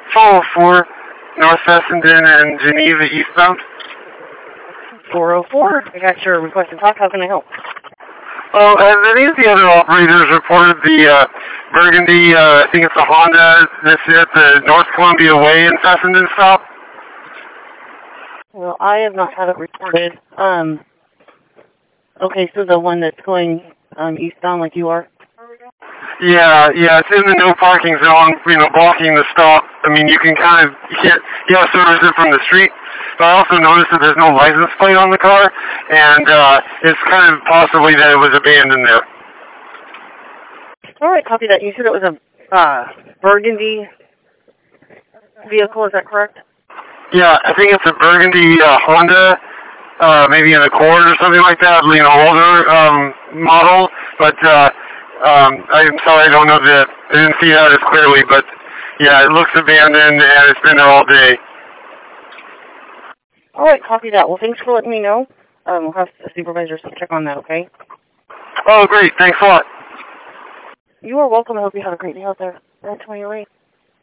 404 North Fessenden and Geneva eastbound. 404. I got your request to talk. How can I help? Oh, have any of the other operators reported the Burgundy, I think it's a Honda, that's at the North Columbia Way in Fessenden stop? Well, I have not had it reported. Okay, so the one that's going eastbound like you are? Yeah, it's in the no parking zone, blocking the stop. I mean, you can kind of, you have service it from the street. But I also noticed that there's no license plate on the car, and it's kind of possibly that it was abandoned there. All right, copy that. You said it was a Burgundy vehicle, is that correct? Yeah, I think it's a Burgundy Honda, maybe an Accord or something like that, older model. But I'm sorry, I don't know I didn't see that as clearly. But yeah, it looks abandoned, and it's been there all day. All right, copy that. Well, thanks for letting me know. We'll have the supervisors check on that, okay? Oh, great. Thanks a lot. You are welcome. I hope you have a great day out there. That's when you're right.